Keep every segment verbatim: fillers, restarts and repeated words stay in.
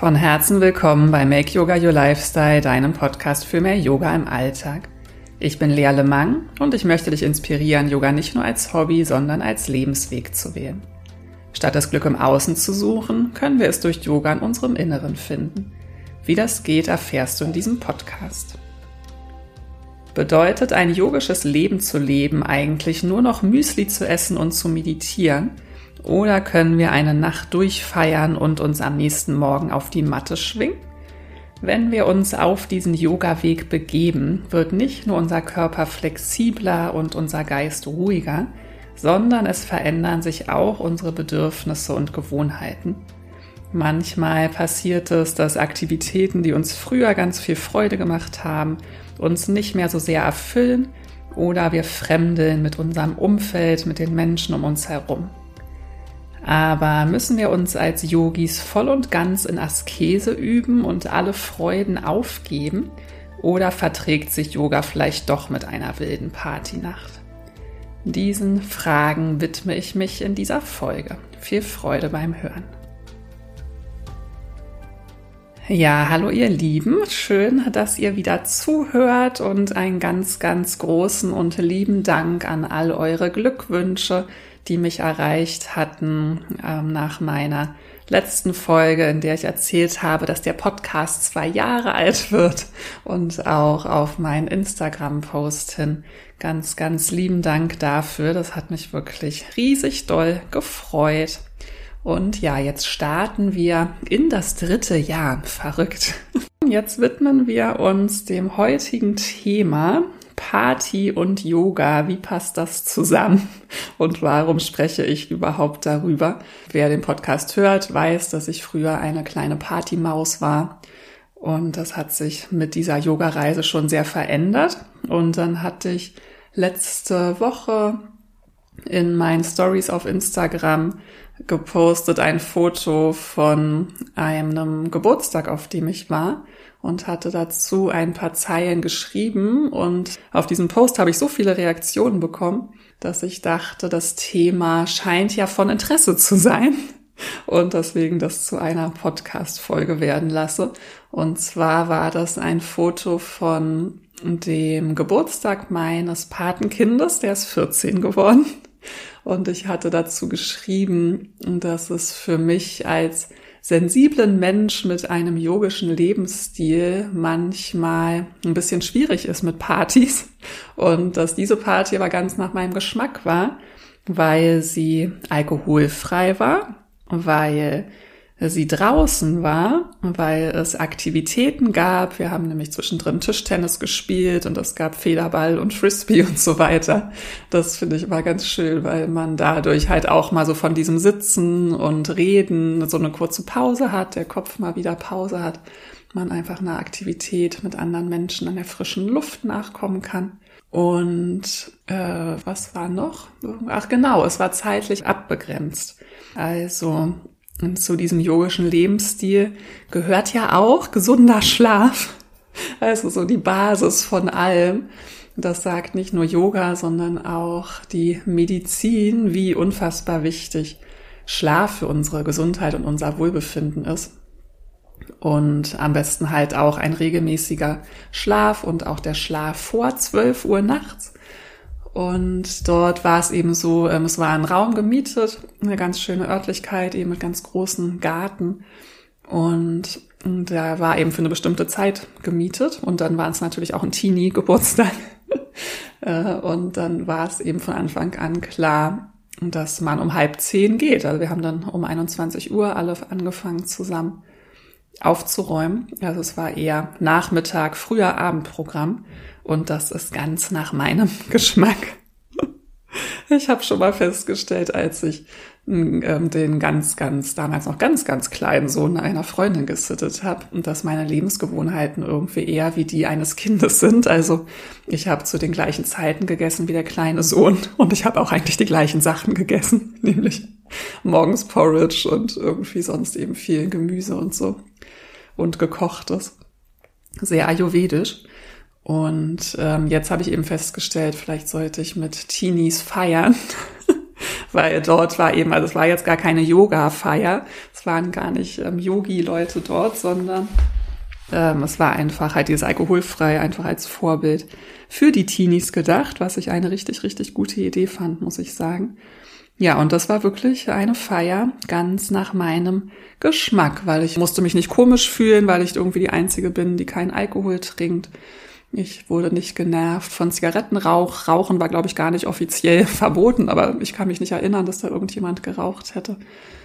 Von Herzen willkommen bei Make Yoga Your Lifestyle, deinem Podcast für mehr Yoga im Alltag. Ich bin Lea Lemang und ich möchte dich inspirieren, Yoga nicht nur als Hobby, sondern als Lebensweg zu wählen. Statt das Glück im Außen zu suchen, können wir es durch Yoga in unserem Inneren finden. Wie das geht, erfährst du in diesem Podcast. Bedeutet ein yogisches Leben zu leben eigentlich nur noch Müsli zu essen und zu meditieren? Oder können wir eine Nacht durchfeiern und uns am nächsten Morgen auf die Matte schwingen? Wenn wir uns auf diesen Yoga-Weg begeben, wird nicht nur unser Körper flexibler und unser Geist ruhiger, sondern es verändern sich auch unsere Bedürfnisse und Gewohnheiten. Manchmal passiert es, dass Aktivitäten, die uns früher ganz viel Freude gemacht haben, uns nicht mehr so sehr erfüllen oder wir fremdeln mit unserem Umfeld, mit den Menschen um uns herum. Aber müssen wir uns als Yogis voll und ganz in Askese üben und alle Freuden aufgeben? Oder verträgt sich Yoga vielleicht doch mit einer wilden Partynacht? Diesen Fragen widme ich mich in dieser Folge. Viel Freude beim Hören. Ja, hallo ihr Lieben, schön, dass ihr wieder zuhört und einen ganz, ganz großen und lieben Dank an all eure Glückwünsche, die mich erreicht hatten ähm, nach meiner letzten Folge, in der ich erzählt habe, dass der Podcast zwei Jahre alt wird, und auch auf meinen Instagram-Post hin. Ganz, ganz lieben Dank dafür. Das hat mich wirklich riesig doll gefreut. Und ja, jetzt starten wir in das dritte Jahr. Verrückt. Jetzt widmen wir uns dem heutigen Thema Party und Yoga. Wie passt das zusammen? Und warum spreche ich überhaupt darüber? Wer den Podcast hört, weiß, dass ich früher eine kleine Partymaus war. Und das hat sich mit dieser Yoga-Reise schon sehr verändert. Und dann hatte ich letzte Woche in meinen Stories auf Instagram gepostet ein Foto von einem Geburtstag, auf dem ich war, und hatte dazu ein paar Zeilen geschrieben, und auf diesem Post habe ich so viele Reaktionen bekommen, dass ich dachte, das Thema scheint ja von Interesse zu sein und deswegen das zu einer Podcast-Folge werden lasse. Und zwar war das ein Foto von dem Geburtstag meines Patenkindes, der ist vierzehn geworden. Und ich hatte dazu geschrieben, dass es für mich als sensiblen Mensch mit einem yogischen Lebensstil manchmal ein bisschen schwierig ist mit Partys. Und dass diese Party aber ganz nach meinem Geschmack war, weil sie alkoholfrei war, weil sie draußen war, weil es Aktivitäten gab. Wir haben nämlich zwischendrin Tischtennis gespielt und es gab Federball und Frisbee und so weiter. Das finde ich immer ganz schön, weil man dadurch halt auch mal so von diesem Sitzen und Reden so eine kurze Pause hat, der Kopf mal wieder Pause hat, man einfach einer Aktivität mit anderen Menschen an der frischen Luft nachkommen kann. Und äh, was war noch? Ach genau, es war zeitlich abbegrenzt. Also und zu diesem yogischen Lebensstil gehört ja auch gesunder Schlaf, also so die Basis von allem. Das sagt nicht nur Yoga, sondern auch die Medizin, wie unfassbar wichtig Schlaf für unsere Gesundheit und unser Wohlbefinden ist. Und am besten halt auch ein regelmäßiger Schlaf und auch der Schlaf vor zwölf Uhr nachts. Und dort war es eben so, ähm, es war ein Raum gemietet, eine ganz schöne Örtlichkeit, eben mit ganz großen Garten. Und da war eben für eine bestimmte Zeit gemietet. Und dann war es natürlich auch ein Teenie-Geburtstag. Und dann war es eben von Anfang an klar, dass man um halb zehn geht. Also wir haben dann um einundzwanzig Uhr alle angefangen zusammen aufzuräumen. Also es war eher Nachmittag, früher Abendprogramm. Und das ist ganz nach meinem Geschmack. Ich habe schon mal festgestellt, als ich ähm, den ganz, ganz, damals noch ganz, ganz kleinen Sohn einer Freundin gesittet habe, dass meine Lebensgewohnheiten irgendwie eher wie die eines Kindes sind. Also ich habe zu den gleichen Zeiten gegessen wie der kleine Sohn und ich habe auch eigentlich die gleichen Sachen gegessen, nämlich morgens Porridge und irgendwie sonst eben viel Gemüse und so und gekochtes. Sehr ayurvedisch. Und ähm, jetzt habe ich eben festgestellt, vielleicht sollte ich mit Teenies feiern. weil dort war eben, also es war jetzt gar keine Yoga-Feier, es waren gar nicht ähm, Yogi-Leute dort, sondern ähm, es war einfach halt dieses alkoholfrei, einfach als Vorbild für die Teenies gedacht, was ich eine richtig, richtig gute Idee fand, muss ich sagen. Ja, und das war wirklich eine Feier ganz nach meinem Geschmack, weil ich musste mich nicht komisch fühlen, weil ich irgendwie die Einzige bin, die keinen Alkohol trinkt. Ich wurde nicht genervt von Zigarettenrauch. Rauchen war, glaube ich, gar nicht offiziell verboten, aber ich kann mich nicht erinnern, dass da irgendjemand geraucht hätte.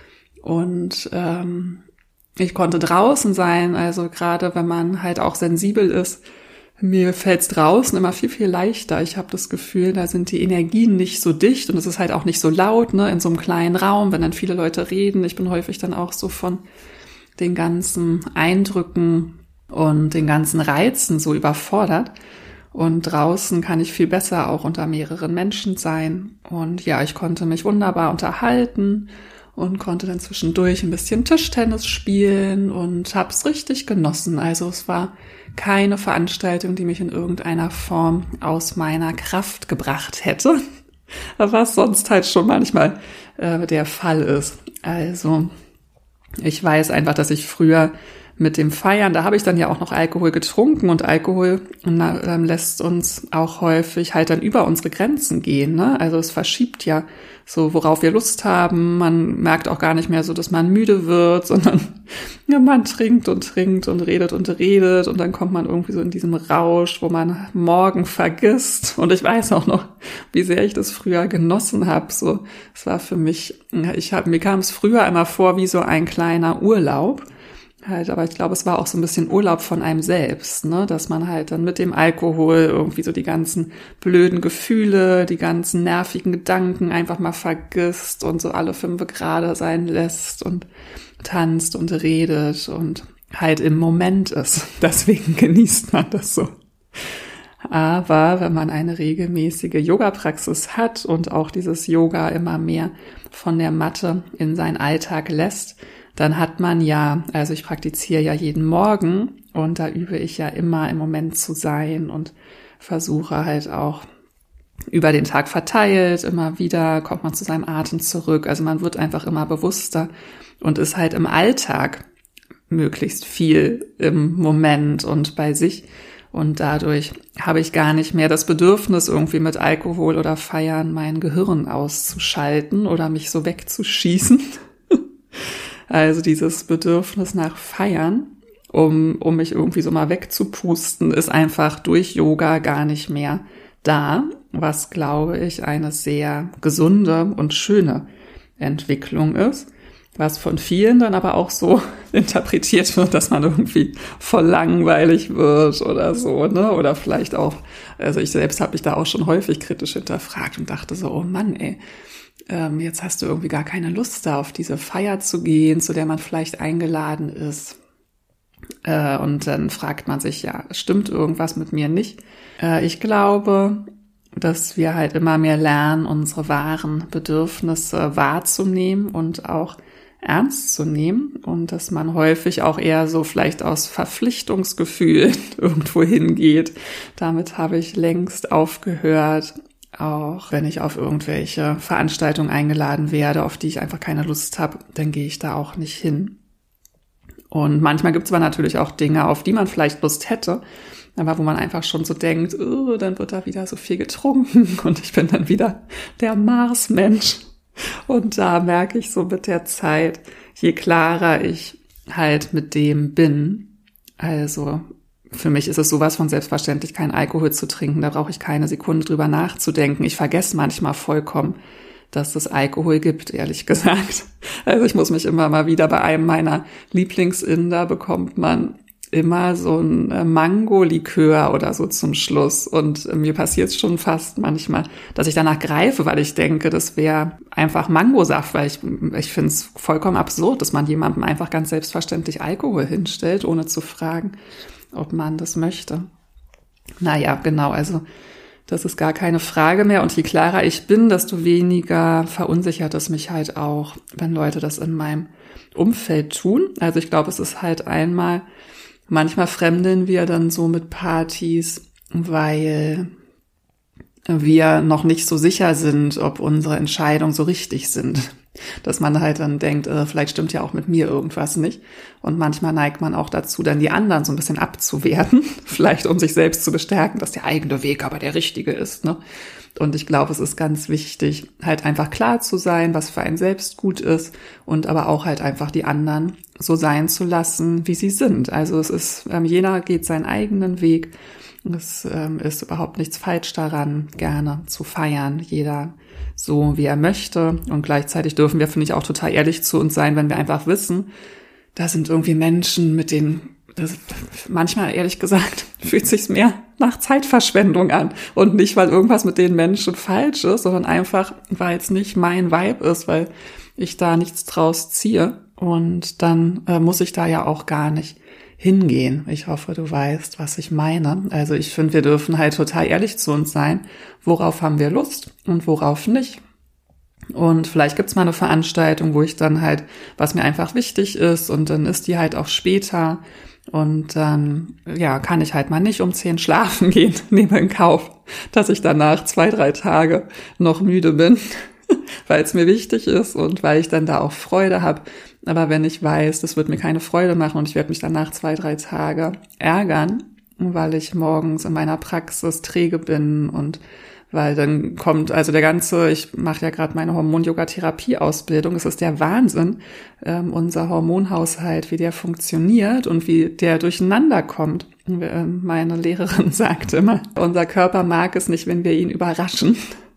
Und ähm, ich konnte draußen sein, also gerade wenn man halt auch sensibel ist, mir fällt's draußen immer viel, viel leichter. Ich habe das Gefühl, da sind die Energien nicht so dicht und es ist halt auch nicht so laut, ne, in so einem kleinen Raum, wenn dann viele Leute reden. Ich bin häufig dann auch so von den ganzen Eindrücken und den ganzen Reizen so überfordert. Und draußen kann ich viel besser auch unter mehreren Menschen sein. Und ja, ich konnte mich wunderbar unterhalten und konnte dann zwischendurch ein bisschen Tischtennis spielen und hab's richtig genossen. Also es war keine Veranstaltung, die mich in irgendeiner Form aus meiner Kraft gebracht hätte, was sonst halt schon manchmal äh, der Fall ist. Also ich weiß einfach, dass ich früher mit dem Feiern, da habe ich dann ja auch noch Alkohol getrunken und Alkohol äh, lässt uns auch häufig halt dann über unsere Grenzen gehen, ne? Also es verschiebt ja so, worauf wir Lust haben. Man merkt auch gar nicht mehr so, dass man müde wird, sondern ja, man trinkt und trinkt und redet und redet und dann kommt man irgendwie so in diesem Rausch, wo man morgen vergisst. Und ich weiß auch noch, wie sehr ich das früher genossen habe. So, es war für mich, ich hab, mir kam es früher immer vor wie so ein kleiner Urlaub. Halt, aber ich glaube, es war auch so ein bisschen Urlaub von einem selbst, ne, dass man halt dann mit dem Alkohol irgendwie so die ganzen blöden Gefühle, die ganzen nervigen Gedanken einfach mal vergisst und so alle fünf Grade sein lässt und tanzt und redet und halt im Moment ist. Deswegen genießt man das so. Aber wenn man eine regelmäßige Yoga-Praxis hat und auch dieses Yoga immer mehr von der Matte in seinen Alltag lässt, dann hat man ja, also ich praktiziere ja jeden Morgen und da übe ich ja immer im Moment zu sein und versuche halt auch über den Tag verteilt, immer wieder kommt man zu seinem Atem zurück. Also man wird einfach immer bewusster und ist halt im Alltag möglichst viel im Moment und bei sich. Und dadurch habe ich gar nicht mehr das Bedürfnis, irgendwie mit Alkohol oder Feiern mein Gehirn auszuschalten oder mich so wegzuschießen. Also dieses Bedürfnis nach Feiern, um, um mich irgendwie so mal wegzupusten, ist einfach durch Yoga gar nicht mehr da, was, glaube ich, eine sehr gesunde und schöne Entwicklung ist, was von vielen dann aber auch so interpretiert wird, dass man irgendwie voll langweilig wird oder so, ne? Oder vielleicht auch, also ich selbst habe mich da auch schon häufig kritisch hinterfragt und dachte so, oh Mann, ey, jetzt hast du irgendwie gar keine Lust da auf diese Feier zu gehen, zu der man vielleicht eingeladen ist. Und dann fragt man sich, ja, stimmt irgendwas mit mir nicht? Ich glaube, dass wir halt immer mehr lernen, unsere wahren Bedürfnisse wahrzunehmen und auch ernst zu nehmen und dass man häufig auch eher so vielleicht aus Verpflichtungsgefühl irgendwo hingeht. Damit habe ich längst aufgehört. Auch wenn ich auf irgendwelche Veranstaltungen eingeladen werde, auf die ich einfach keine Lust habe, dann gehe ich da auch nicht hin. Und manchmal gibt es aber natürlich auch Dinge, auf die man vielleicht Lust hätte, aber wo man einfach schon so denkt, oh, dann wird da wieder so viel getrunken und ich bin dann wieder der Marsmensch. Und da merke ich so mit der Zeit, je klarer ich halt mit dem bin, also für mich ist es sowas von selbstverständlich, keinen Alkohol zu trinken. Da brauche ich keine Sekunde drüber nachzudenken. Ich vergesse manchmal vollkommen, dass es Alkohol gibt, ehrlich gesagt. Also ich muss mich immer mal wieder, bei einem meiner Lieblingsinder bekommt man immer so ein Mango-Likör oder so zum Schluss. Und mir passiert es schon fast manchmal, dass ich danach greife, weil ich denke, das wäre einfach Mangosaft, weil ich, ich finde es vollkommen absurd, dass man jemandem einfach ganz selbstverständlich Alkohol hinstellt, ohne zu fragen, ob man das möchte. Naja, genau, also das ist gar keine Frage mehr. Und je klarer ich bin, desto weniger verunsichert es mich halt auch, wenn Leute das in meinem Umfeld tun. Also ich glaube, es ist halt einmal, manchmal fremdeln wir dann so mit Partys, weil wir noch nicht so sicher sind, ob unsere Entscheidungen so richtig sind. Dass man halt dann denkt, äh, vielleicht stimmt ja auch mit mir irgendwas nicht. Und manchmal neigt man auch dazu, dann die anderen so ein bisschen abzuwerten, vielleicht um sich selbst zu bestärken, dass der eigene Weg aber der richtige ist, ne? Und ich glaube, es ist ganz wichtig, halt einfach klar zu sein, was für einen selbst gut ist und aber auch halt einfach die anderen so sein zu lassen, wie sie sind. Also es ist, ähm, jeder geht seinen eigenen Weg. Es ähm, ist überhaupt nichts falsch daran, gerne zu feiern, jeder so, wie er möchte. Und gleichzeitig dürfen wir, finde ich, auch total ehrlich zu uns sein, wenn wir einfach wissen, da sind irgendwie Menschen, mit denen, das, manchmal, ehrlich gesagt, fühlt sich's mehr nach Zeitverschwendung an. Und nicht, weil irgendwas mit den Menschen falsch ist, sondern einfach, weil es nicht mein Vibe ist, weil ich da nichts draus ziehe. Und dann äh, muss ich da ja auch gar nicht hingehen. Ich hoffe, du weißt, was ich meine. Also ich finde, wir dürfen halt total ehrlich zu uns sein. Worauf haben wir Lust und worauf nicht? Und vielleicht gibt's mal eine Veranstaltung, wo ich dann halt, was mir einfach wichtig ist, und dann ist die halt auch später. Und dann, ja, kann ich halt mal nicht um zehn schlafen gehen, nehme in Kauf, dass ich danach zwei, drei Tage noch müde bin, weil es mir wichtig ist und weil ich dann da auch Freude habe. Aber wenn ich weiß, das wird mir keine Freude machen und ich werde mich danach zwei, drei Tage ärgern, weil ich morgens in meiner Praxis träge bin und weil dann kommt, also der ganze, ich mache ja gerade meine Hormon-Yoga-Therapie-Ausbildung, es ist der Wahnsinn, ähm, unser Hormonhaushalt, wie der funktioniert und wie der durcheinander kommt. Meine Lehrerin sagte immer, unser Körper mag es nicht, wenn wir ihn überraschen.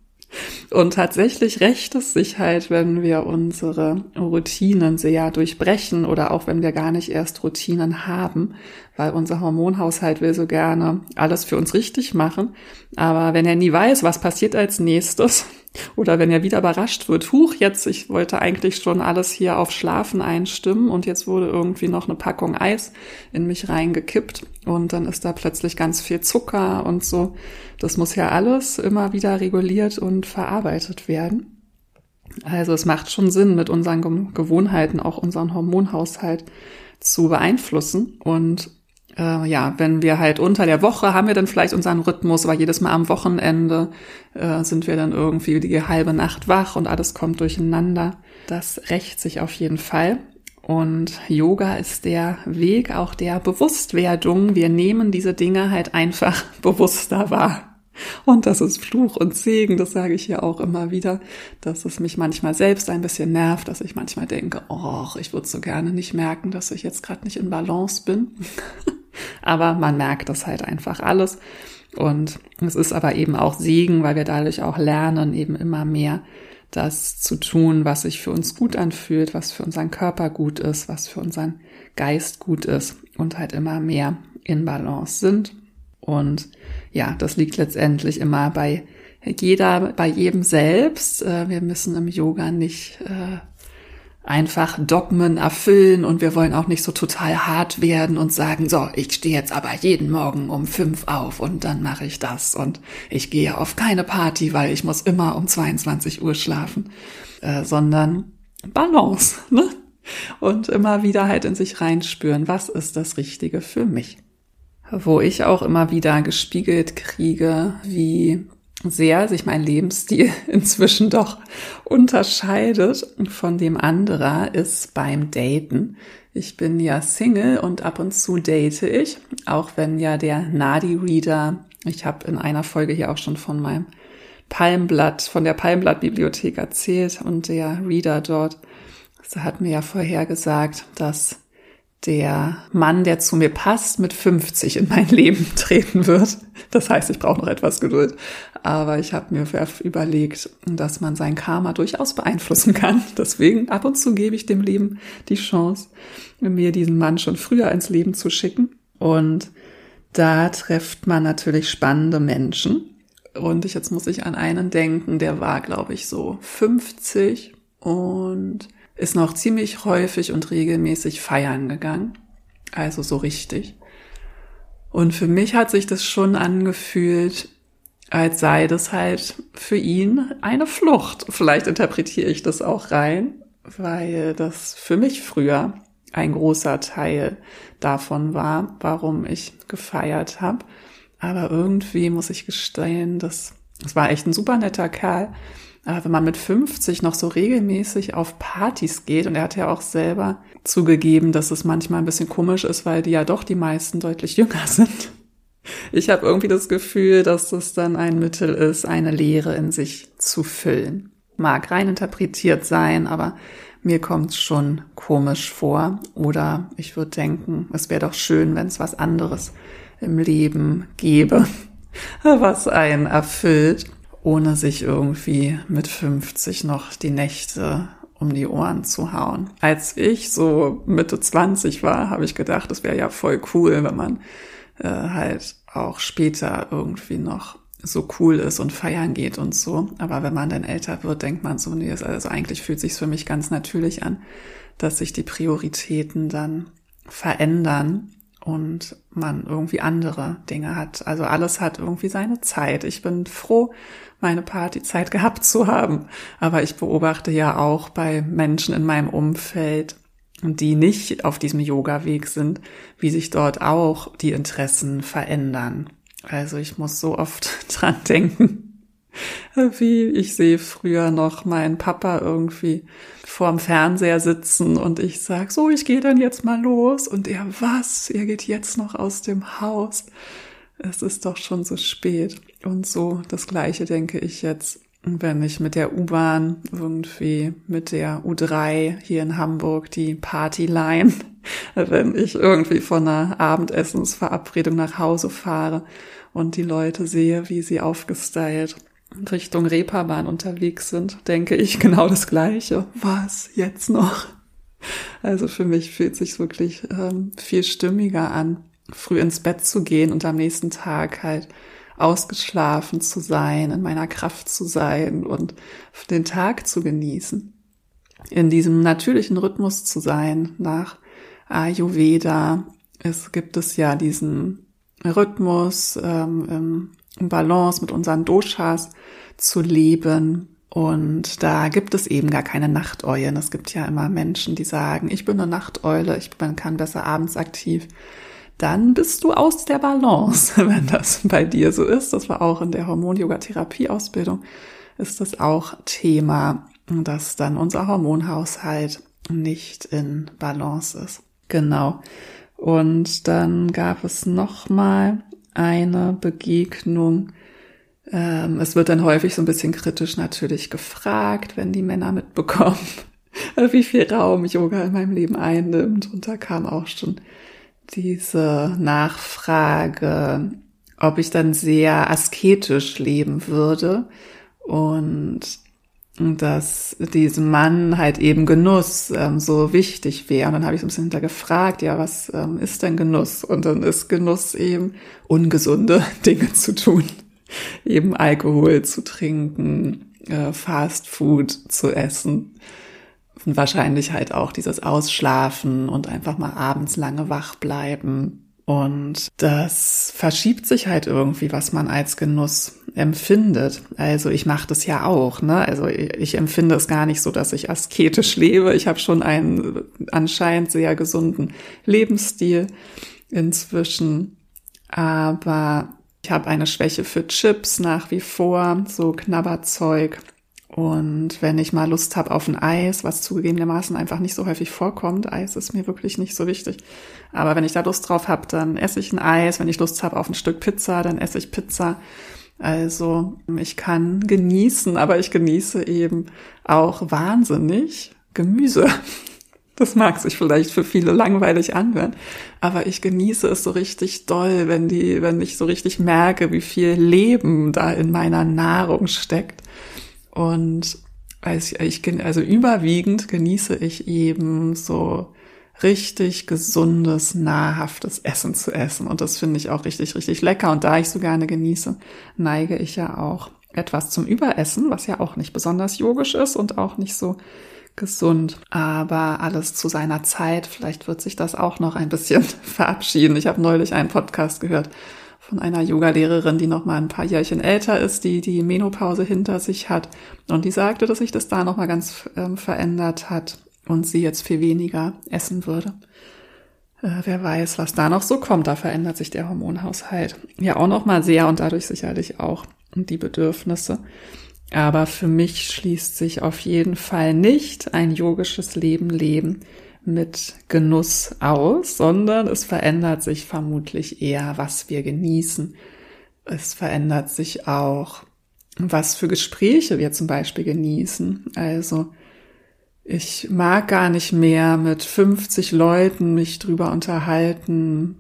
Und tatsächlich rächt es sich halt, wenn wir unsere Routinen sehr durchbrechen oder auch wenn wir gar nicht erst Routinen haben, weil unser Hormonhaushalt will so gerne alles für uns richtig machen. Aber wenn er nie weiß, was passiert als nächstes oder wenn er wieder überrascht wird, huch, jetzt, ich wollte eigentlich schon alles hier auf Schlafen einstimmen und jetzt wurde irgendwie noch eine Packung Eis in mich reingekippt und dann ist da plötzlich ganz viel Zucker und so. Das muss ja alles immer wieder reguliert und verarbeitet werden. Also es macht schon Sinn, mit unseren Gewohnheiten auch unseren Hormonhaushalt zu beeinflussen. Und äh, ja, wenn wir halt unter der Woche haben wir dann vielleicht unseren Rhythmus, aber jedes Mal am Wochenende äh, sind wir dann irgendwie die halbe Nacht wach und alles kommt durcheinander. Das rächt sich auf jeden Fall. Und Yoga ist der Weg auch der Bewusstwerdung. Wir nehmen diese Dinge halt einfach bewusster wahr. Und das ist Fluch und Segen, das sage ich ja auch immer wieder, dass es mich manchmal selbst ein bisschen nervt, dass ich manchmal denke, oh, ich würde so gerne nicht merken, dass ich jetzt gerade nicht in Balance bin. Aber man merkt das halt einfach alles. Und es ist aber eben auch Segen, weil wir dadurch auch lernen, eben immer mehr das zu tun, was sich für uns gut anfühlt, was für unseren Körper gut ist, was für unseren Geist gut ist und halt immer mehr in Balance sind. Und ja, das liegt letztendlich immer bei jeder, bei jedem selbst. Wir müssen im Yoga nicht einfach Dogmen erfüllen und wir wollen auch nicht so total hart werden und sagen, so, ich stehe jetzt aber jeden Morgen um fünf auf und dann mache ich das und ich gehe auf keine Party, weil ich muss immer um zweiundzwanzig Uhr schlafen, äh, sondern Balance, ne? Und immer wieder halt in sich reinspüren, was ist das Richtige für mich? Wo ich auch immer wieder gespiegelt kriege, wie sehr sich mein Lebensstil inzwischen doch unterscheidet von dem anderer, ist beim Daten. Ich bin ja Single und ab und zu date ich, auch wenn ja der Nadi-Reader, ich habe in einer Folge hier auch schon von meinem Palmblatt, von der Palmblatt-Bibliothek erzählt und der Reader dort, das hat mir ja vorher gesagt, dass der Mann, der zu mir passt, mit fünfzig in mein Leben treten wird. Das heißt, ich brauche noch etwas Geduld. Aber ich habe mir überlegt, dass man sein Karma durchaus beeinflussen kann. Deswegen ab und zu gebe ich dem Leben die Chance, mir diesen Mann schon früher ins Leben zu schicken. Und da trifft man natürlich spannende Menschen. Und ich, jetzt muss ich an einen denken, der war, glaube ich, so fünfzig und ist noch ziemlich häufig und regelmäßig feiern gegangen. Also so richtig. Und für mich hat sich das schon angefühlt, als sei das halt für ihn eine Flucht. Vielleicht interpretiere ich das auch rein, weil das für mich früher ein großer Teil davon war, warum ich gefeiert habe. Aber irgendwie muss ich gestehen, das Es war echt ein super netter Kerl. Aber wenn man mit fünfzig noch so regelmäßig auf Partys geht, und er hat ja auch selber zugegeben, dass es manchmal ein bisschen komisch ist, weil die ja doch die meisten deutlich jünger sind. Ich habe irgendwie das Gefühl, dass das dann ein Mittel ist, eine Leere in sich zu füllen. Mag rein interpretiert sein, aber mir kommt es schon komisch vor. Oder ich würde denken, es wäre doch schön, wenn es was anderes im Leben gäbe, was einen erfüllt, ohne sich irgendwie mit fünfzig noch die Nächte um die Ohren zu hauen. Als ich so Mitte zwanzig war, habe ich gedacht, es wäre ja voll cool, wenn man äh, halt auch später irgendwie noch so cool ist und feiern geht und so. Aber wenn man dann älter wird, denkt man so, nee, also eigentlich fühlt sich's für mich ganz natürlich an, dass sich die Prioritäten dann verändern und man irgendwie andere Dinge hat. Also alles hat irgendwie seine Zeit. Ich bin froh, meine Partyzeit gehabt zu haben. Aber ich beobachte ja auch bei Menschen in meinem Umfeld, die nicht auf diesem Yoga-Weg sind, wie sich dort auch die Interessen verändern. Also ich muss so oft dran denken, wie ich sehe früher noch meinen Papa irgendwie vorm Fernseher sitzen und ich sag, so, ich gehe dann jetzt mal los. Und er, was? Ihr geht jetzt noch aus dem Haus? Es ist doch schon so spät. Und so das Gleiche denke ich jetzt, wenn ich mit der U-Bahn irgendwie mit der U drei hier in Hamburg die Partyline, wenn ich irgendwie von einer Abendessensverabredung nach Hause fahre und die Leute sehe, wie sie aufgestylt Richtung Reeperbahn unterwegs sind, denke ich genau das Gleiche. Was, jetzt noch? Also für mich fühlt sich wirklich ähm, viel stimmiger an, früh ins Bett zu gehen und am nächsten Tag halt ausgeschlafen zu sein, in meiner Kraft zu sein und den Tag zu genießen. In diesem natürlichen Rhythmus zu sein, nach Ayurveda. Es gibt es ja diesen Rhythmus, ähm, im, im Balance mit unseren Doshas zu leben. Und da gibt es eben gar keine Nachteulen. Es gibt ja immer Menschen, die sagen, ich bin eine Nachteule, ich bin, kann besser abends aktiv. Dann bist du aus der Balance, wenn das bei dir so ist. Das war auch in der Hormon-Yoga-Therapie-Ausbildung, ist das auch Thema, dass dann unser Hormonhaushalt nicht in Balance ist. Genau. Und dann gab es nochmal eine Begegnung. Ähm, es wird dann häufig so ein bisschen kritisch natürlich gefragt, wenn die Männer mitbekommen, wie viel Raum Yoga in meinem Leben einnimmt. Und da kam auch schon diese Nachfrage, ob ich dann sehr asketisch leben würde und dass diesem Mann halt eben Genuss ähm, so wichtig wäre. Und dann habe ich so ein bisschen hintergefragt, ja, was ähm, ist denn Genuss? Und dann ist Genuss eben, ungesunde Dinge zu tun, eben Alkohol zu trinken, äh, Fast Food zu essen. Und wahrscheinlich halt auch dieses Ausschlafen und einfach mal abends lange wach bleiben. Und das verschiebt sich halt irgendwie, was man als Genuss empfindet. Also ich mache das ja auch, ne? Also ich empfinde es gar nicht so, dass ich asketisch lebe. Ich habe schon einen anscheinend sehr gesunden Lebensstil inzwischen. Aber ich habe eine Schwäche für Chips nach wie vor, so Knabberzeug. Und wenn ich mal Lust habe auf ein Eis, was zugegebenermaßen einfach nicht so häufig vorkommt, Eis ist mir wirklich nicht so wichtig. Aber wenn ich da Lust drauf habe, dann esse ich ein Eis. Wenn ich Lust habe auf ein Stück Pizza, dann esse ich Pizza. Also ich kann genießen, aber ich genieße eben auch wahnsinnig Gemüse. Das mag sich vielleicht für viele langweilig anhören, aber ich genieße es so richtig doll, wenn die, wenn ich so richtig merke, wie viel Leben da in meiner Nahrung steckt. Und also ich, also überwiegend genieße ich eben so richtig gesundes, nahrhaftes Essen zu essen. Und das finde ich auch richtig, richtig lecker. Und da ich so gerne genieße, neige ich ja auch etwas zum Überessen, was ja auch nicht besonders yogisch ist und auch nicht so gesund. Aber alles zu seiner Zeit. Vielleicht wird sich das auch noch ein bisschen verabschieden. Ich habe neulich einen Podcast gehört von einer Yoga-Lehrerin, die noch mal ein paar Jährchen älter ist, die die Menopause hinter sich hat. Und die sagte, dass sich das da noch mal ganz ähm, verändert hat und sie jetzt viel weniger essen würde. Äh, wer weiß, was da noch so kommt. Da verändert sich der Hormonhaushalt ja auch noch mal sehr und dadurch sicherlich auch und die Bedürfnisse. Aber für mich schließt sich auf jeden Fall nicht ein yogisches Leben leben mit Genuss aus, sondern es verändert sich vermutlich eher, was wir genießen. Es verändert sich auch, was für Gespräche wir zum Beispiel genießen. Also ich mag gar nicht mehr mit fünfzig Leuten mich drüber unterhalten,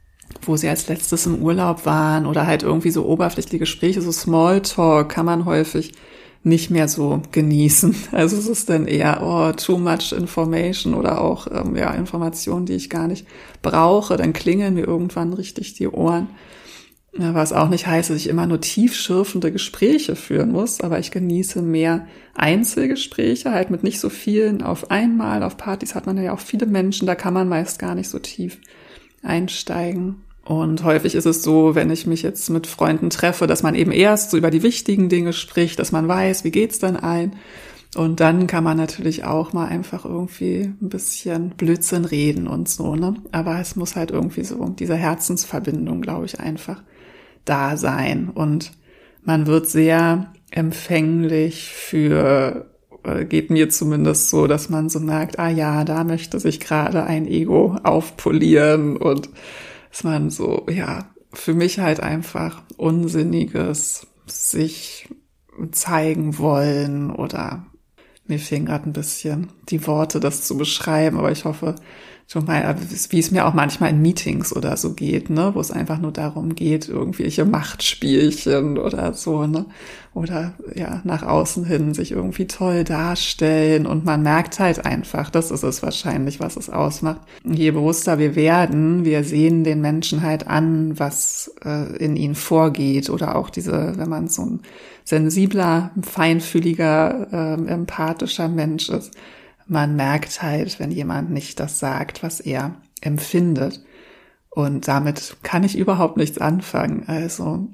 wo sie als letztes im Urlaub waren oder halt irgendwie so oberflächliche Gespräche, so Smalltalk kann man häufig nicht mehr so genießen. Also es ist dann eher, oh, too much information oder auch ähm, ja Informationen, die ich gar nicht brauche. Dann klingeln mir irgendwann richtig die Ohren. Ja, was auch nicht heißt, dass ich immer nur tiefschürfende Gespräche führen muss, aber ich genieße mehr Einzelgespräche, halt mit nicht so vielen auf einmal. Auf Partys hat man ja auch viele Menschen, da kann man meist gar nicht so tief einsteigen. Und häufig ist es so, wenn ich mich jetzt mit Freunden treffe, dass man eben erst so über die wichtigen Dinge spricht, dass man weiß, wie geht's denn ein? Und dann kann man natürlich auch mal einfach irgendwie ein bisschen Blödsinn reden und so, ne? Aber es muss halt irgendwie so diese Herzensverbindung, glaube ich, einfach da sein. Und man wird sehr empfänglich für, geht mir zumindest so, dass man so merkt, ah ja, da möchte sich gerade ein Ego aufpolieren und dass man so, ja, für mich halt einfach Unsinniges sich zeigen wollen oder mir fehlen gerade ein bisschen die Worte, das zu beschreiben, aber ich hoffe, schon mal, wie es mir auch manchmal in Meetings oder so geht, ne, wo es einfach nur darum geht, irgendwelche Machtspielchen oder so, ne, oder ja, nach außen hin sich irgendwie toll darstellen und man merkt halt einfach, das ist es wahrscheinlich, was es ausmacht. Je bewusster wir werden, wir sehen den Menschen halt an, was äh, in ihnen vorgeht oder auch diese, wenn man so ein sensibler, feinfühliger, äh, empathischer Mensch ist, man merkt halt, wenn jemand nicht das sagt, was er empfindet. Und damit kann ich überhaupt nichts anfangen. Also,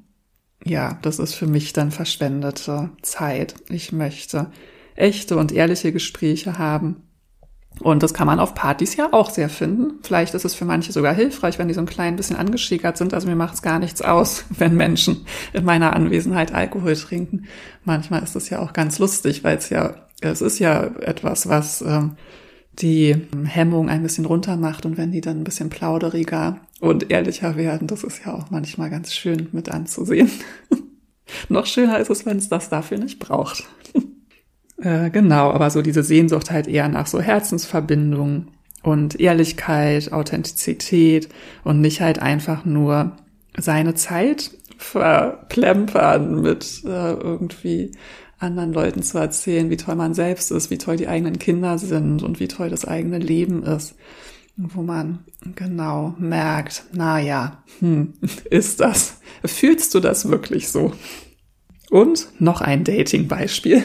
ja, das ist für mich dann verschwendete Zeit. Ich möchte echte und ehrliche Gespräche haben. Und das kann man auf Partys ja auch sehr finden. Vielleicht ist es für manche sogar hilfreich, wenn die so ein klein bisschen angeschickert sind. Also mir macht es gar nichts aus, wenn Menschen in meiner Anwesenheit Alkohol trinken. Manchmal ist es ja auch ganz lustig, weil es ja, es ist ja etwas, was ähm, die Hemmung ein bisschen runter macht. Und wenn die dann ein bisschen plauderiger und ehrlicher werden, das ist ja auch manchmal ganz schön mit anzusehen. Noch schöner ist es, wenn es das dafür nicht braucht. Äh, genau, aber so diese Sehnsucht halt eher nach so Herzensverbindung und Ehrlichkeit, Authentizität und nicht halt einfach nur seine Zeit verplempern mit äh, irgendwie anderen Leuten zu erzählen, wie toll man selbst ist, wie toll die eigenen Kinder sind und wie toll das eigene Leben ist. Wo man genau merkt, na ja, hm, ist das, fühlst du das wirklich so? Und noch ein Dating-Beispiel.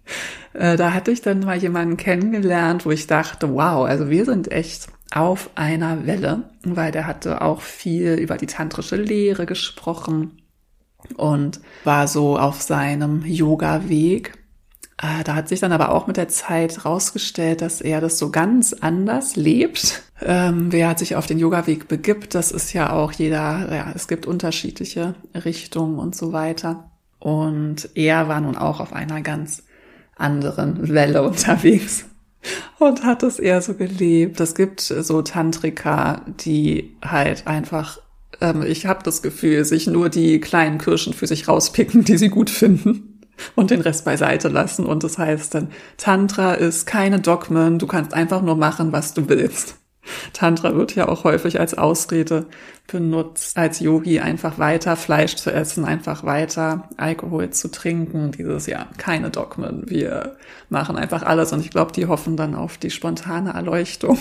Da hatte ich dann mal jemanden kennengelernt, wo ich dachte, wow, also wir sind echt auf einer Welle, weil der hatte auch viel über die tantrische Lehre gesprochen und war so auf seinem Yoga-Weg. Da hat sich dann aber auch mit der Zeit rausgestellt, dass er das so ganz anders lebt. Ähm, wer sich auf den Yoga-Weg begibt, das ist ja auch jeder, ja, es gibt unterschiedliche Richtungen und so weiter. Und er war nun auch auf einer ganz anderen Welle unterwegs und hat es eher so gelebt. Es gibt so Tantriker, die halt einfach, ähm, ich habe das Gefühl, sich nur die kleinen Kirschen für sich rauspicken, die sie gut finden und den Rest beiseite lassen. Und das heißt dann, Tantra ist keine Dogmen, du kannst einfach nur machen, was du willst. Tantra wird ja auch häufig als Ausrede benutzt, als Yogi einfach weiter Fleisch zu essen, einfach weiter Alkohol zu trinken. Dieses, ja, keine Dogmen, wir machen einfach alles. Und ich glaube, die hoffen dann auf die spontane Erleuchtung.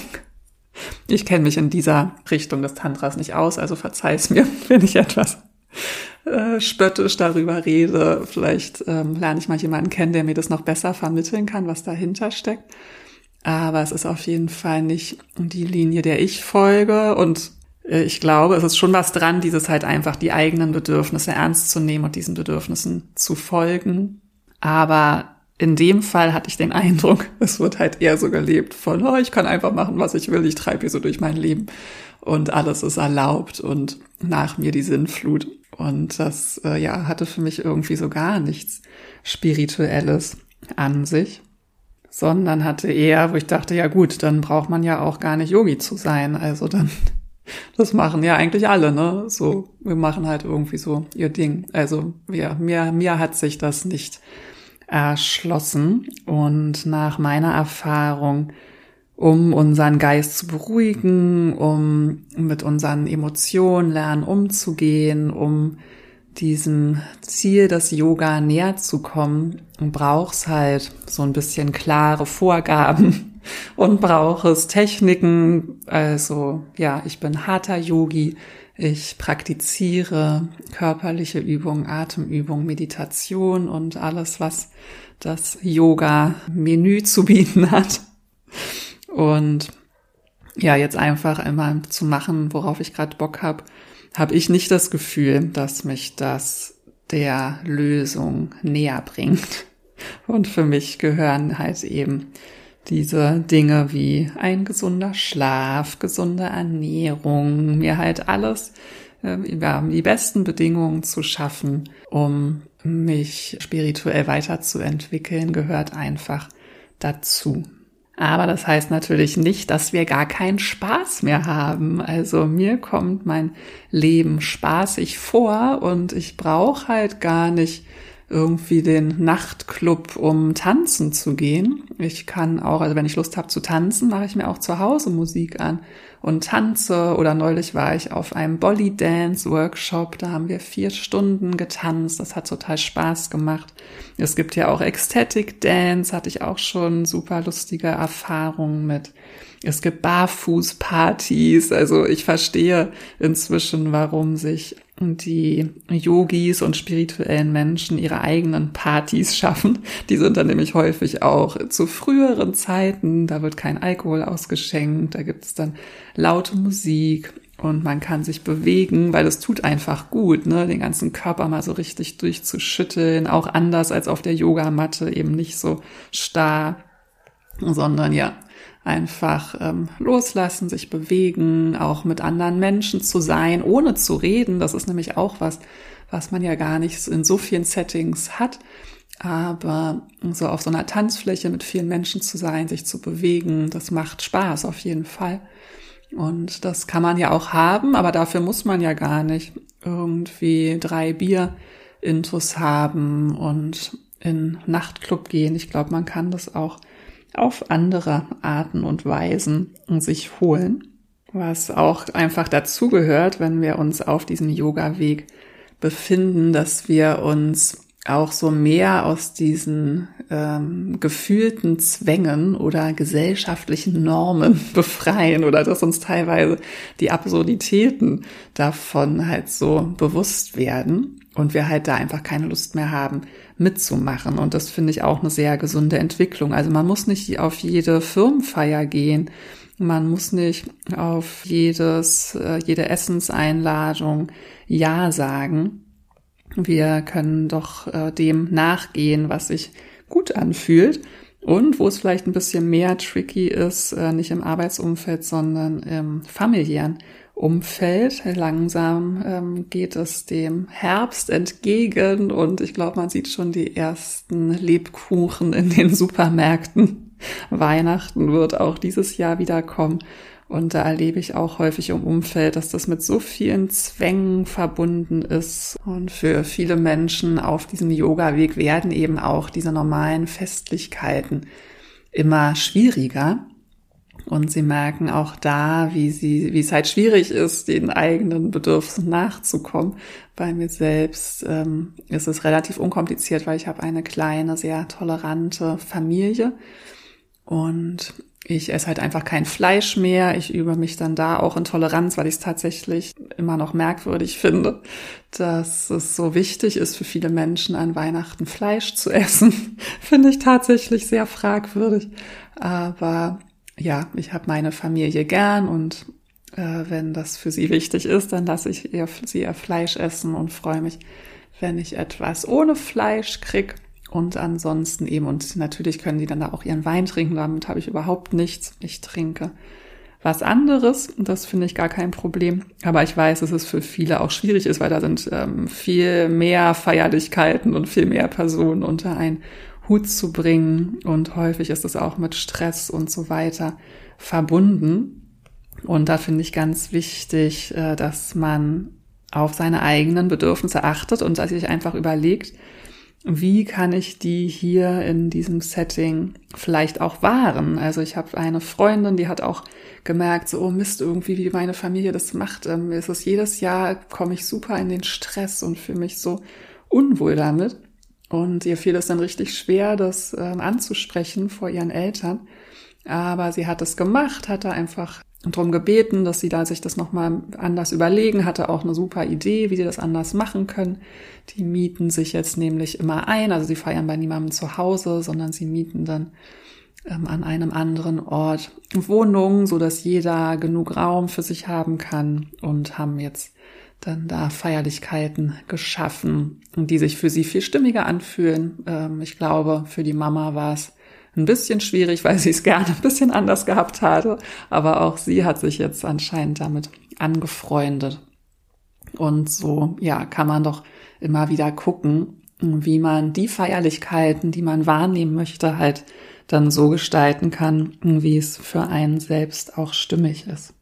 Ich kenne mich in dieser Richtung des Tantras nicht aus, also verzeih's mir, wenn ich etwas äh, spöttisch darüber rede. Vielleicht ähm, lerne ich mal jemanden kennen, der mir das noch besser vermitteln kann, was dahinter steckt. Aber es ist auf jeden Fall nicht die Linie, der ich folge. Und ich glaube, es ist schon was dran, dieses halt einfach die eigenen Bedürfnisse ernst zu nehmen und diesen Bedürfnissen zu folgen. Aber in dem Fall hatte ich den Eindruck, es wird halt eher so gelebt von, oh, ich kann einfach machen, was ich will, ich treibe hier so durch mein Leben und alles ist erlaubt und nach mir die Sinnflut. Und das äh, ja hatte für mich irgendwie so gar nichts Spirituelles an sich, sondern hatte eher, wo ich dachte, ja gut, dann braucht man ja auch gar nicht Yogi zu sein. Also dann, das machen ja eigentlich alle, ne? So, wir machen halt irgendwie so ihr Ding. Also ja, mir, mir hat sich das nicht erschlossen. Und nach meiner Erfahrung, um unseren Geist zu beruhigen, um mit unseren Emotionen lernen umzugehen, um diesem Ziel des Yoga näher zu kommen, braucht's halt so ein bisschen klare Vorgaben und braucht es Techniken. Also ja, ich bin Hatha Yogi, ich praktiziere körperliche Übungen, Atemübungen, Meditation und alles, was das Yoga-Menü zu bieten hat. Und ja, jetzt einfach einmal zu machen, worauf ich gerade Bock habe, habe ich nicht das Gefühl, dass mich das der Lösung näher bringt. Und für mich gehören halt eben diese Dinge wie ein gesunder Schlaf, gesunde Ernährung, mir halt alles, äh, die besten Bedingungen zu schaffen, um mich spirituell weiterzuentwickeln, gehört einfach dazu. Aber das heißt natürlich nicht, dass wir gar keinen Spaß mehr haben. Also mir kommt mein Leben spaßig vor und ich brauche halt gar nicht irgendwie den Nachtclub, um tanzen zu gehen. Ich kann auch, also wenn ich Lust habe zu tanzen, mache ich mir auch zu Hause Musik an und tanze. Oder neulich war ich auf einem Bolly-Dance-Workshop, da haben wir vier Stunden getanzt. Das hat total Spaß gemacht. Es gibt ja auch Ecstatic Dance, hatte ich auch schon super lustige Erfahrungen mit. Es gibt Barfußpartys, also ich verstehe inzwischen, warum sich die Yogis und spirituellen Menschen ihre eigenen Partys schaffen. Die sind dann nämlich häufig auch zu früheren Zeiten, da wird kein Alkohol ausgeschenkt, da gibt es dann laute Musik und man kann sich bewegen, weil es tut einfach gut, ne, den ganzen Körper mal so richtig durchzuschütteln, auch anders als auf der Yogamatte, eben nicht so starr, sondern ja, einfach ähm, loslassen, sich bewegen, auch mit anderen Menschen zu sein, ohne zu reden. Das ist nämlich auch was, was man ja gar nicht in so vielen Settings hat. Aber so auf so einer Tanzfläche mit vielen Menschen zu sein, sich zu bewegen, das macht Spaß auf jeden Fall. Und das kann man ja auch haben, aber dafür muss man ja gar nicht irgendwie drei Bier-Intus haben und in Nachtclub gehen. Ich glaube, man kann das auch auf andere Arten und Weisen sich holen, was auch einfach dazugehört, wenn wir uns auf diesem Yoga-Weg befinden, dass wir uns auch so mehr aus diesen ähm, gefühlten Zwängen oder gesellschaftlichen Normen befreien oder dass uns teilweise die Absurditäten davon halt so bewusst werden und wir halt da einfach keine Lust mehr haben, mitzumachen. Und das finde ich auch eine sehr gesunde Entwicklung. Also man muss nicht auf jede Firmenfeier gehen, man muss nicht auf jedes, jede Essenseinladung Ja sagen. Wir können doch äh, dem nachgehen, was sich gut anfühlt und wo es vielleicht ein bisschen mehr tricky ist, äh, nicht im Arbeitsumfeld, sondern im familiären Umfeld. Langsam ähm, geht es dem Herbst entgegen und ich glaube, man sieht schon die ersten Lebkuchen in den Supermärkten. Weihnachten wird auch dieses Jahr wieder kommen. Und da erlebe ich auch häufig im Umfeld, dass das mit so vielen Zwängen verbunden ist. Und für viele Menschen auf diesem Yoga-Weg werden eben auch diese normalen Festlichkeiten immer schwieriger. Und sie merken auch da, wie sie, wie es halt schwierig ist, den eigenen Bedürfnissen nachzukommen. Bei mir selbst ähm, ist es relativ unkompliziert, weil ich habe eine kleine, sehr tolerante Familie. Und ich esse halt einfach kein Fleisch mehr. Ich übe mich dann da auch in Toleranz, weil ich es tatsächlich immer noch merkwürdig finde, dass es so wichtig ist für viele Menschen, an Weihnachten Fleisch zu essen. Finde ich tatsächlich sehr fragwürdig. Aber ja, ich habe meine Familie gern und äh, wenn das für sie wichtig ist, dann lasse ich ihr, sie ihr Fleisch essen und freue mich, wenn ich etwas ohne Fleisch krieg. Und ansonsten eben, und natürlich können die dann da auch ihren Wein trinken, damit habe ich überhaupt nichts. Ich trinke was anderes, und das finde ich gar kein Problem. Aber ich weiß, dass es für viele auch schwierig ist, weil da sind ähm, viel mehr Feierlichkeiten und viel mehr Personen unter einen Hut zu bringen. Und häufig ist es auch mit Stress und so weiter verbunden. Und da finde ich ganz wichtig, äh, dass man auf seine eigenen Bedürfnisse achtet und dass sich einfach überlegt, wie kann ich die hier in diesem Setting vielleicht auch wahren? Also ich habe eine Freundin, die hat auch gemerkt, so, oh Mist, irgendwie wie meine Familie das macht. Ähm, ist es jedes Jahr, komme ich super in den Stress und fühle mich so unwohl damit. Und ihr fiel es dann richtig schwer, das ähm, anzusprechen vor ihren Eltern. Aber sie hat es gemacht, hat da einfach darum gebeten, dass sie da sich das nochmal anders überlegen, hatte auch eine super Idee, wie sie das anders machen können. Die mieten sich jetzt nämlich immer ein, also sie feiern bei niemandem zu Hause, sondern sie mieten dann ähm, an einem anderen Ort Wohnungen, so dass jeder genug Raum für sich haben kann, und haben jetzt dann da Feierlichkeiten geschaffen, die sich für sie viel stimmiger anfühlen. Ähm, ich glaube, für die Mama war es ein bisschen schwierig, weil sie es gerne ein bisschen anders gehabt hatte. Aber auch sie hat sich jetzt anscheinend damit angefreundet. Und so, ja, kann man doch immer wieder gucken, wie man die Feierlichkeiten, die man wahrnehmen möchte, halt dann so gestalten kann, wie es für einen selbst auch stimmig ist.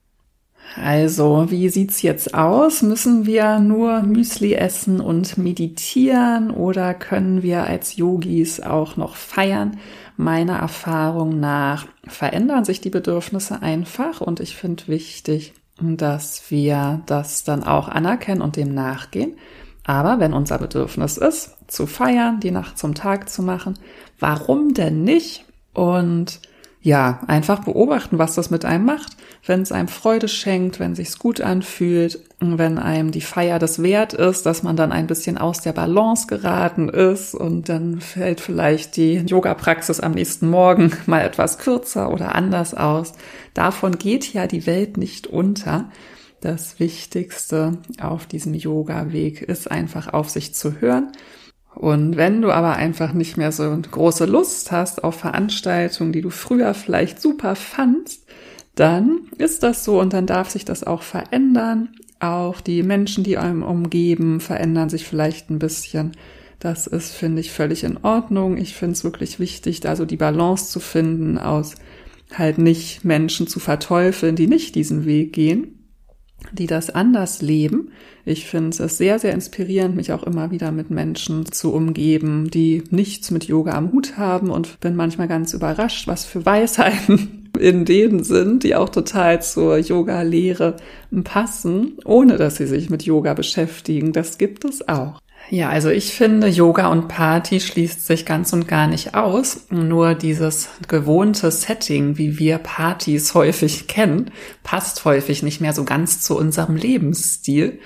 Also, wie sieht's jetzt aus? Müssen wir nur Müsli essen und meditieren oder können wir als Yogis auch noch feiern? Meiner Erfahrung nach verändern sich die Bedürfnisse einfach, und ich finde wichtig, dass wir das dann auch anerkennen und dem nachgehen. Aber wenn unser Bedürfnis ist, zu feiern, die Nacht zum Tag zu machen, warum denn nicht? Und ja, einfach beobachten, was das mit einem macht. Wenn es einem Freude schenkt, wenn es sich gut anfühlt, wenn einem die Feier das wert ist, dass man dann ein bisschen aus der Balance geraten ist, und dann fällt vielleicht die Yoga-Praxis am nächsten Morgen mal etwas kürzer oder anders aus. Davon geht ja die Welt nicht unter. Das Wichtigste auf diesem Yoga-Weg ist einfach auf sich zu hören. Und wenn du aber einfach nicht mehr so große Lust hast auf Veranstaltungen, die du früher vielleicht super fandst, dann ist das so, und dann darf sich das auch verändern. Auch die Menschen, die einem umgeben, verändern sich vielleicht ein bisschen. Das ist, finde ich, völlig in Ordnung. Ich finde es wirklich wichtig, da so die Balance zu finden, aus halt nicht Menschen zu verteufeln, die nicht diesen Weg gehen, die das anders leben. Ich finde es sehr, sehr inspirierend, mich auch immer wieder mit Menschen zu umgeben, die nichts mit Yoga am Hut haben, und bin manchmal ganz überrascht, was für Weisheiten in denen sind, die auch total zur Yoga-Lehre passen, ohne dass sie sich mit Yoga beschäftigen. Das gibt es auch. Ja, also ich finde, Yoga und Party schließt sich ganz und gar nicht aus. Nur dieses gewohnte Setting, wie wir Partys häufig kennen, passt häufig nicht mehr so ganz zu unserem Lebensstil.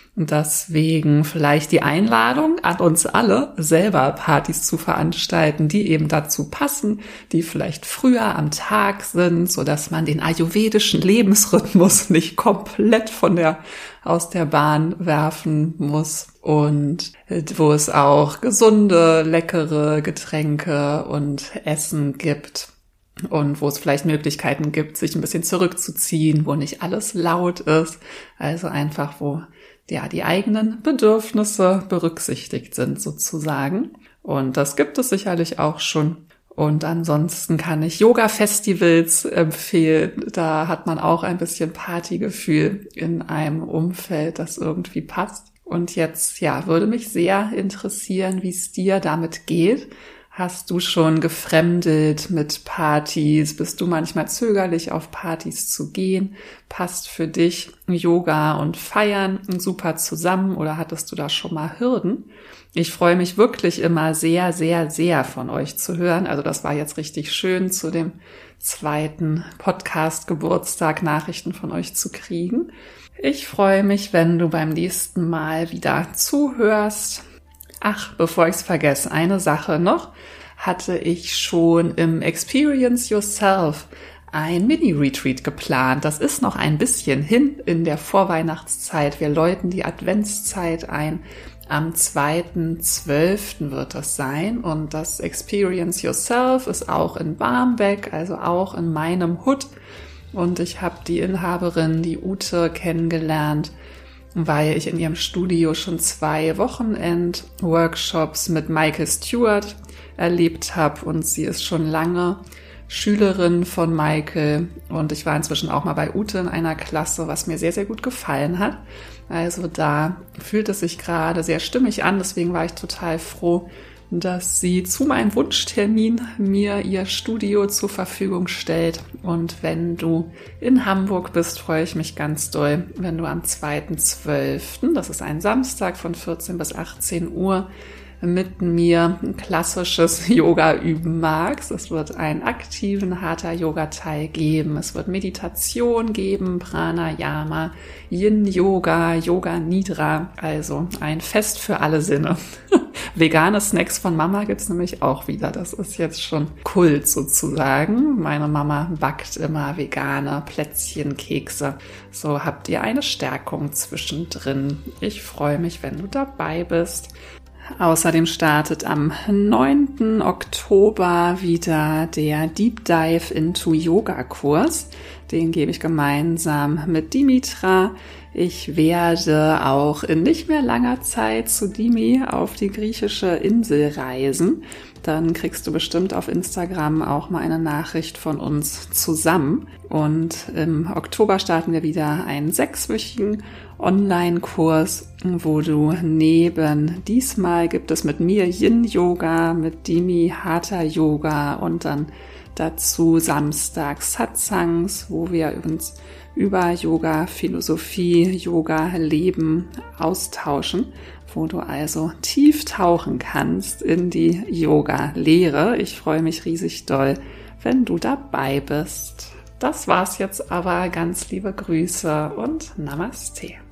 Deswegen vielleicht die Einladung an uns alle, selber Partys zu veranstalten, die eben dazu passen, die vielleicht früher am Tag sind, so dass man den ayurvedischen Lebensrhythmus nicht komplett von der, aus der Bahn werfen muss, und wo es auch gesunde, leckere Getränke und Essen gibt. Und wo es vielleicht Möglichkeiten gibt, sich ein bisschen zurückzuziehen, wo nicht alles laut ist. Also einfach, wo ja die eigenen Bedürfnisse berücksichtigt sind sozusagen. Und das gibt es sicherlich auch schon. Und ansonsten kann ich Yoga-Festivals empfehlen. Da hat man auch ein bisschen Partygefühl in einem Umfeld, das irgendwie passt. Und jetzt, ja, würde mich sehr interessieren, wie es dir damit geht. Hast du schon gefremdelt mit Partys? Bist du manchmal zögerlich, auf Partys zu gehen? Passt für dich Yoga und Feiern super zusammen, oder hattest du da schon mal Hürden? Ich freue mich wirklich immer sehr, sehr, sehr von euch zu hören. Also das war jetzt richtig schön, zu dem zweiten Podcast-Geburtstag Nachrichten von euch zu kriegen. Ich freue mich, wenn du beim nächsten Mal wieder zuhörst. Ach, bevor ich es vergesse, eine Sache noch, hatte ich schon im Experience Yourself ein Mini-Retreat geplant. Das ist noch ein bisschen hin in der Vorweihnachtszeit. Wir läuten die Adventszeit ein. Am zweiten zwölften wird das sein und das Experience Yourself ist auch in Barmbek, also auch in meinem Hood. Und ich habe die Inhaberin, die Ute, kennengelernt, weil ich in ihrem Studio schon zwei Wochenend-Workshops mit Michael Stewart erlebt habe und sie ist schon lange Schülerin von Michael und ich war inzwischen auch mal bei Ute in einer Klasse, was mir sehr, sehr gut gefallen hat. Also da fühlt es sich gerade sehr stimmig an, deswegen war ich total froh, dass sie zu meinem Wunschtermin mir ihr Studio zur Verfügung stellt. Und wenn du in Hamburg bist, freue ich mich ganz doll, wenn du am zweiten zwölften, das ist ein Samstag von vierzehn bis achtzehn Uhr, mit mir ein klassisches Yoga üben magst. Es wird einen aktiven Hatha-Yoga-Teil geben. Es wird Meditation geben, Pranayama, Yin-Yoga, Yoga Nidra. Also ein Fest für alle Sinne. Vegane Snacks von Mama gibt's nämlich auch wieder. Das ist jetzt schon Kult sozusagen. Meine Mama backt immer vegane Plätzchen, Kekse. So habt ihr eine Stärkung zwischendrin. Ich freue mich, wenn du dabei bist. Außerdem startet am neunten Oktober wieder der Deep Dive into Yoga Kurs. Den gebe ich gemeinsam mit Dimitra. Ich werde auch in nicht mehr langer Zeit zu Dimi auf die griechische Insel reisen. Dann kriegst du bestimmt auf Instagram auch mal eine Nachricht von uns zusammen. Und im Oktober starten wir wieder einen sechswöchigen Online-Kurs, wo du neben, diesmal gibt es mit mir Yin-Yoga, mit Dimi Hatha-Yoga und dann dazu samstags Satsangs, wo wir uns über Yoga, Philosophie, Yoga, Leben austauschen, wo du also tief tauchen kannst in die Yoga-Lehre. Ich freue mich riesig doll, wenn du dabei bist. Das war's jetzt aber. Ganz liebe Grüße und Namaste.